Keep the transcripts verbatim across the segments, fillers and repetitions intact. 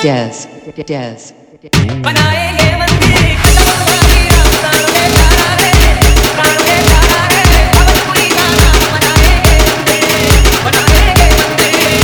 Jazz, jazz. बनाएंगे मंदिर कदम तुम्हारी रास्ता में प्यारा रे प्राण में प्यारा रे भवनपुरी का नाम बनाएंगे मंदिर बनाएंगे मंदिर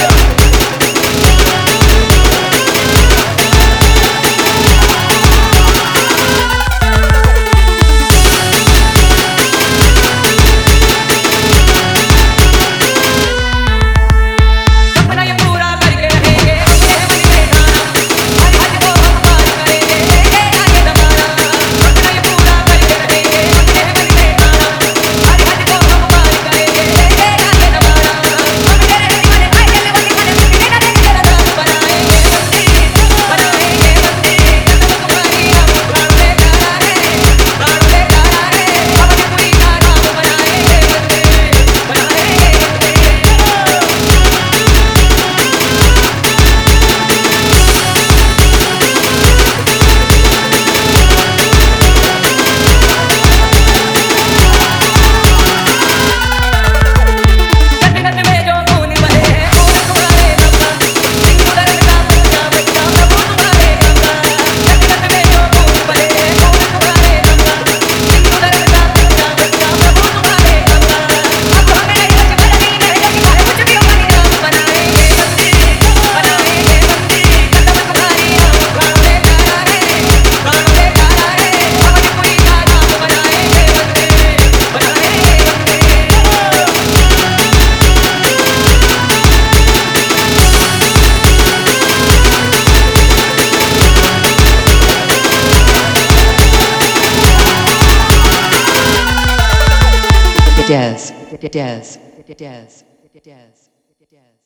सपना ये पूरा करके रहेंगे अपने मन में ठाना हर हर को हम पार करेंगे लेके आगे जमाना सपना ये पूरा करके रहेंगे अपने मन में ठाना हर हर को हम पार करेंगे लेके आगे जमाना हम तेरे दीवाने आए दिल वाली वाले सुनने ना देंगे तेरा नाम बनाएंगे मंदिर बनाएंगे मंदिर कदम तुम्हारी राह प्राण में प्यारा रे प्राण में प्यारा रे भवनपुरी का नाम बनाएंगे मंदिर बनाएंगे जन्नत में जो खून बहे है खून तुम्हारे रंगा सिंधु दर्द का बच्चा बच्चा प्रभु तुम्हारे गंगा जन्नत में जो खून बहे है खून तुम्हारे रंगा सिंधु दर्द का बच्चा बच्चा प्रभु तुम्हारे गंगा अब हमें नहीं कुछ बदलनी नहीं चाहे कुछ भी हमारी नाम बनाएंगे मंदिर बनाएंगे मंदिर कदम तुम्हारी राह प्राण में प्यारा रे प्राण में प्यारा रे भवनपुरी का नाम बनाएंगे मंदिर बनाएंगे Jazz, jazz, jazz, jazz, jazz.